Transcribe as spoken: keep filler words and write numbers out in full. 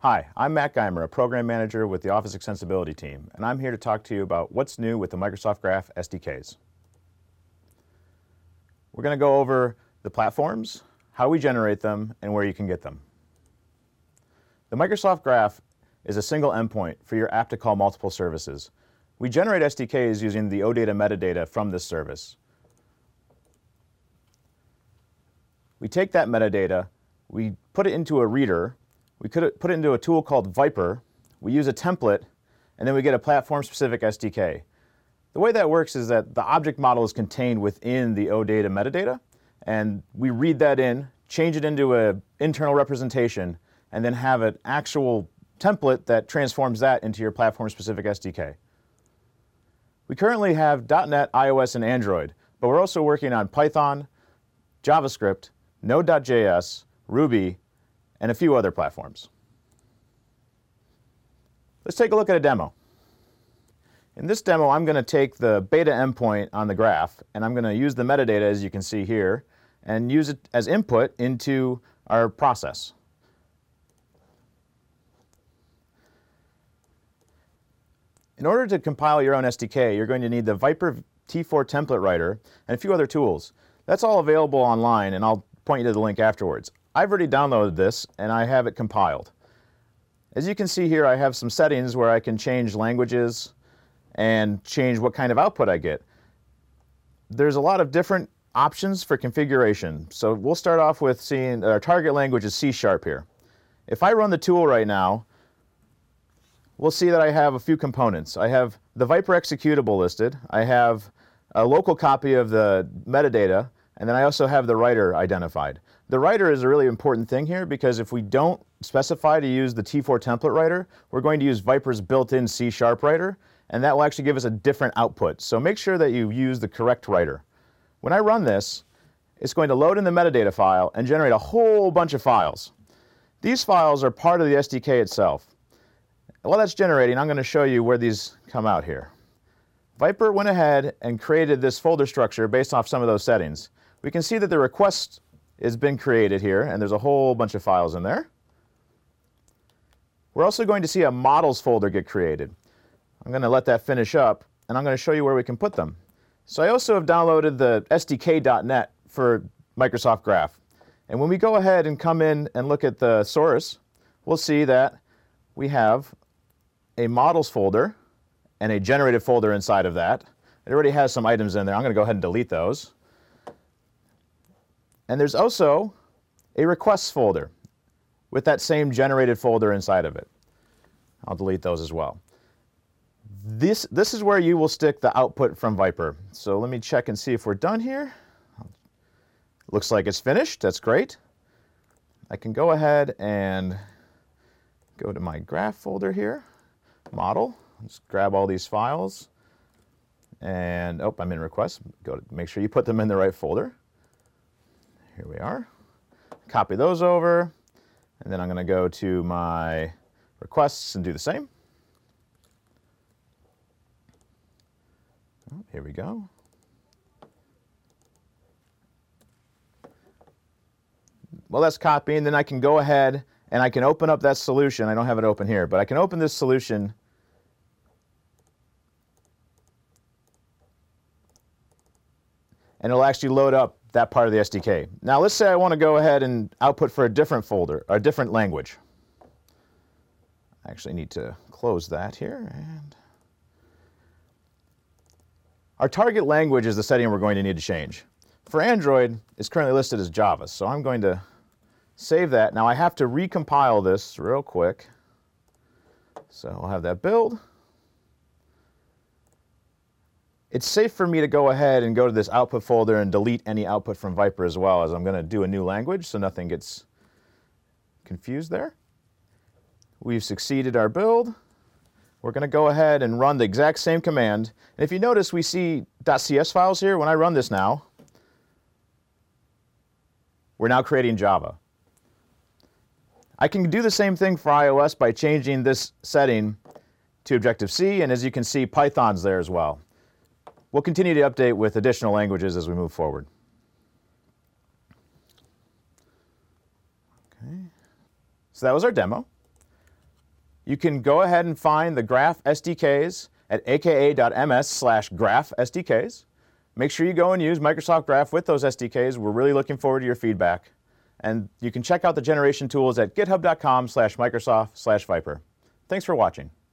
Hi, I'm Matt Geimer, a program manager with the Office Extensibility team, and I'm here to talk to you about what's new with the Microsoft Graph S D Ks. We're going to go over the platforms, how we generate them, and where you can get them. The Microsoft Graph is a single endpoint for your app to call multiple services. We generate S D Ks using the OData metadata from this service. We take that metadata, we put it into a reader, we could put it into a tool called Viper, we use a template, and then we get a platform-specific S D K. The way that works is that the object model is contained within the OData metadata, and we read that in, change it into an internal representation, and then have an actual template that transforms that into your platform-specific S D K. We currently have dot net, iOS, and Android, but we're also working on Python, JavaScript, Node dot J S, Ruby, and a few other platforms. Let's take a look at a demo. In this demo, I'm going to take the beta endpoint on the graph, and I'm going to use the metadata, as you can see here, and use it as input into our process. In order to compile your own S D K, you're going to need the Viper T four template writer and a few other tools. That's all available online, and I'll point you to the link afterwards. I've already downloaded this, and I have it compiled. As you can see here, I have some settings where I can change languages and change what kind of output I get. There's a lot of different options for configuration. So we'll start off with seeing our target language is C sharp here. If I run the tool right now, we'll see that I have a few components. I have the Viper executable listed. I have a local copy of the metadata, and then I also have the writer identified. The writer is a really important thing here because if we don't specify to use the T four template writer, we're going to use Viper's built-in C sharp writer, and that will actually give us a different output. So make sure that you use the correct writer. When I run this, it's going to load in the metadata file and generate a whole bunch of files. These files are part of the S D K itself. While that's generating, I'm going to show you where these come out here. Viper went ahead and created this folder structure based off some of those settings. We can see that the request has been created here, and there's a whole bunch of files in there. We're also going to see a models folder get created. I'm going to let that finish up, and I'm going to show you where we can put them. So I also have downloaded the S D K dot net for Microsoft Graph. And when we go ahead and come in and look at the source, we'll see that we have a models folder and a generated folder inside of that. It already has some items in there. I'm going to go ahead and delete those. And there's also a requests folder with that same generated folder inside of it. I'll delete those as well. This, this is where you will stick the output from Viper. So let me check and see if we're done here. Looks like it's finished. That's great. I can go ahead and go to my graph folder here, model. Just grab all these files. And, oh, I'm in requests. Go to make sure you put them in the right folder. Here we are. Copy those over. And then I'm going to go to my requests and do the same. Oh, here we go. Well, that's copying. Then I can go ahead and I can open up that solution. I don't have it open here, but I can open this solution. And it'll actually load up that part of the S D K. Now let's say I want to go ahead and output for a different folder, or a different language. I actually need to close that here. And our target language is the setting we're going to need to change. For Android, it's currently listed as Java, so I'm going to save that. Now I have to recompile this real quick. So I'll have that build. It's safe for me to go ahead and go to this output folder and delete any output from Viper as well, as I'm going to do a new language so nothing gets confused there. We've succeeded our build. We're going to go ahead and run the exact same command. And if you notice, we see .cs files here. When I run this now, we're now creating Java. I can do the same thing for iOS by changing this setting to Objective-C, and as you can see, Python's there as well. We'll continue to update with additional languages as we move forward. Okay. So that was our demo. You can go ahead and find the Graph S D Ks at aka.ms slash graph SDKs. Make sure you go and use Microsoft Graph with those S D Ks. We're really looking forward to your feedback. And you can check out the generation tools at github.com slash Microsoft slash Viper. Thanks for watching.